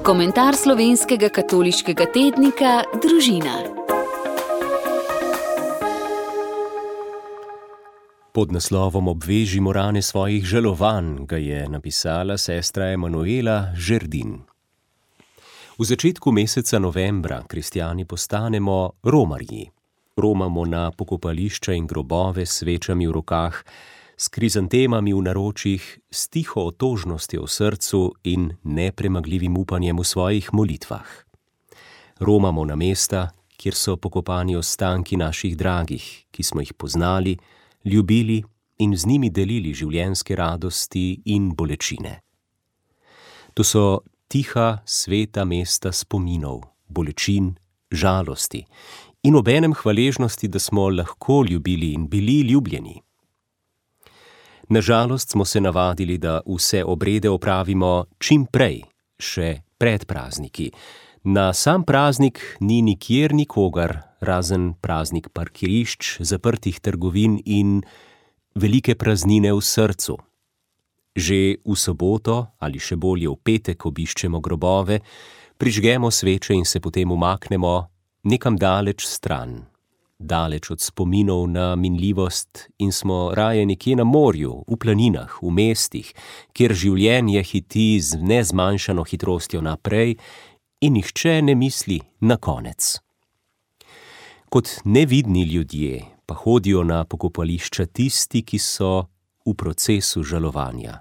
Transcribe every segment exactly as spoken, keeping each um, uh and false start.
Komentar slovenskega katoliškega tednika Družina. Pod naslovom Obvežimo rane svojih žalovanj ga je napisala sestra Emanuela Žerdin. V začetku meseca novembra kristjani postanemo romarji. Romamo na pokopališča in grobove s svečami v rokah, s krizantemami v naročjih, s tiho otožnostjo v srcu in nepremagljivim upanjem v svojih molitvah. Romamo na mesta, kjer so pokopani ostanki naših dragih, ki smo jih poznali, ljubili in z njimi delili življenjske radosti in bolečine. To so tiha, sveta mesta spominov, bolečin, žalosti in obenem hvaležnosti, da smo lahko ljubili in bili ljubljeni. Nažalost smo se navadili, da vse obrede opravimo čim prej, še pred prazniki. Na sam praznik ni nikjer nikogar, razen praznik parkirišč, zaprtih trgovin in velike praznine v srcu. Že v soboto ali še bolje v petek obiščemo grobove, prižgemo sveče in se potem umaknemo nekam daleč stran. Daleč od spominov na minljivost in smo raje nekje na morju, v planinah, v mestih, kjer življenje hiti z nezmanjšano hitrostjo naprej in nihče ne misli na konec. Kot nevidni ljudje pa hodijo na pokopališča tisti, ki so v procesu žalovanja.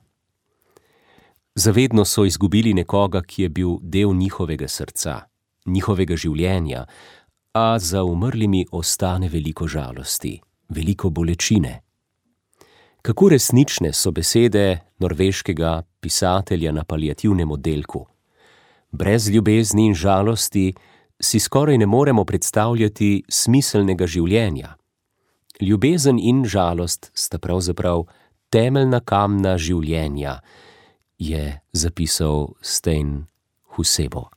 Zavedno so izgubili nekoga, ki je bil del njihovega srca, njihovega življenja, a za umrlimi ostane veliko žalosti, veliko bolečine. Kako resnične so besede norveškega pisatelja na paliativnem oddelku. Brez ljubezni in žalosti si skoraj ne moremo predstavljati smiselnega življenja. Ljubezen in žalost sta pravzaprav temeljna kamna življenja, je zapisal Stein Husebo.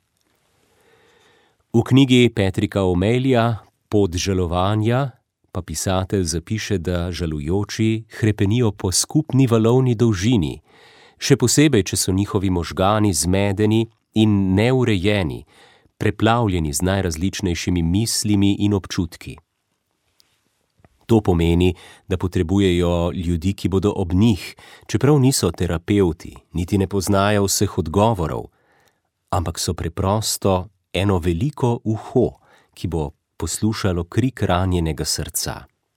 V knjigi Patricka O'Malleyja Pot žalovanja pa pisatelj zapiše, da žalujoči hrepenijo po skupni valovni dolžini, še posebej, če so njihovi možgani zmedeni in neurejeni, preplavljeni z najrazličnejšimi mislimi in občutki. To pomeni, da potrebujejo ljudi, ki bodo ob njih, čeprav niso terapevti, niti ne poznajo vseh odgovorov, ampak so preprosto eno veliko uho, ki bo poslušalo krik ranjenega srca.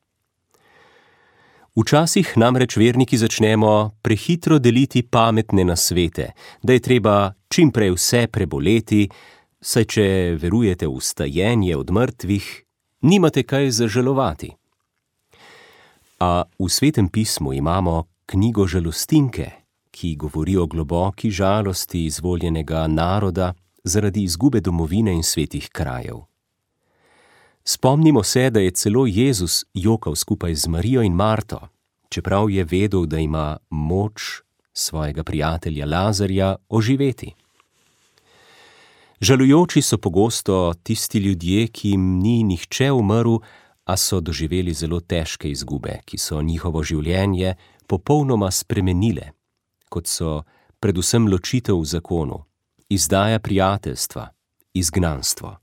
Včasih namreč verniki začnemo prehitro deliti pametne nasvete, da je treba čim prej vse preboleti, saj če verujete v vstajenje od mrtvih, nimate kaj zažalovati. A v Svetem pismu imamo knjigo Žalostinke, ki govori o globoki žalosti izvoljenega naroda zaradi izgube domovine in svetih krajev. Spomnimo se, da je celo Jezus jokal skupaj z Marijo in Marto, čeprav je vedel, da ima moč svojega prijatelja Lazarja oživeti. Žalujoči so pogosto tisti ljudje, ki jim ni nihče umrl, a so doživeli zelo težke izgube, ki so njihovo življenje popolnoma spremenile, kot so predvsem ločitev v zakonu, izdaja prijateljstva, izgnanstvo.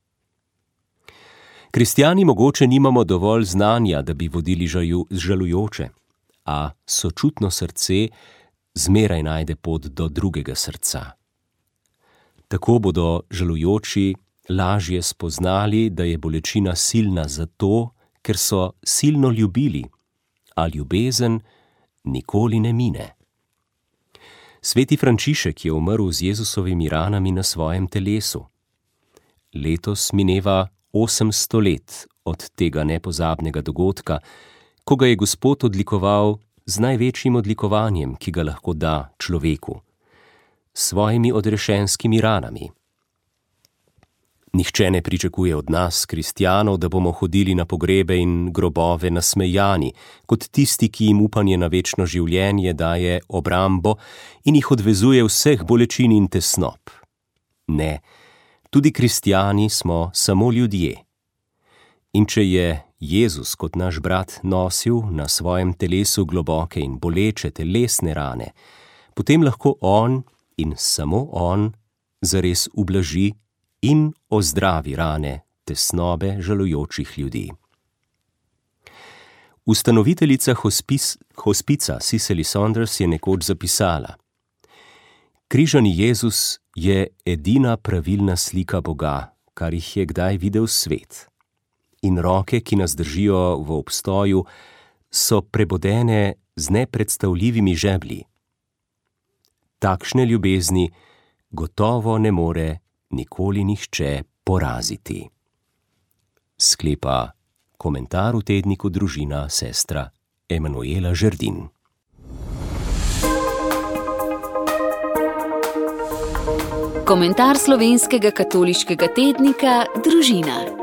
Kristjani mogoče nimamo dovolj znanja, da bi vodili žaju, žalujoče, a sočutno srce zmeraj najde pot do drugega srca. Tako bodo žalujoči lažje spoznali, da je bolečina silna zato, ker so silno ljubili, a ljubezen nikoli ne mine. Sveti Frančišek je umrl z Jezusovimi ranami na svojem telesu. Letos mineva osemsto let od tega nepozabnega dogodka, ko ga je Gospod odlikoval z največjim odlikovanjem, ki ga lahko da človeku, s svojimi odrešenskimi ranami. Nihče ne pričakuje od nas, kristjanov, da bomo hodili na pogrebe in grobove nasmejani, kot tisti, ki jim upanje na večno življenje daje obrambo in jih odvezuje vseh bolečin in tesnob. Ne, tudi kristjani smo samo ljudje. In če je Jezus kot naš brat nosil na svojem telesu globoke in boleče telesne rane, potem lahko on in samo on zares ublaži in ozdravi rane, tesnobe žalujočih ljudi. Ustanoviteljica hospic, hospica Cicely Saunders je nekoč zapisala: Križani Jezus je edina pravilna slika Boga, kar jih je kdaj videl svet. In roke, ki nas držijo v obstoju, so prebodene z nepredstavljivimi žeblji. Takšne ljubezni gotovo ne more nikoli nihče poraziti. Sklepa komentar v tedniku Družina sestra Emanuela Žerdin. Komentar slovenskega katoliškega tednika Družina.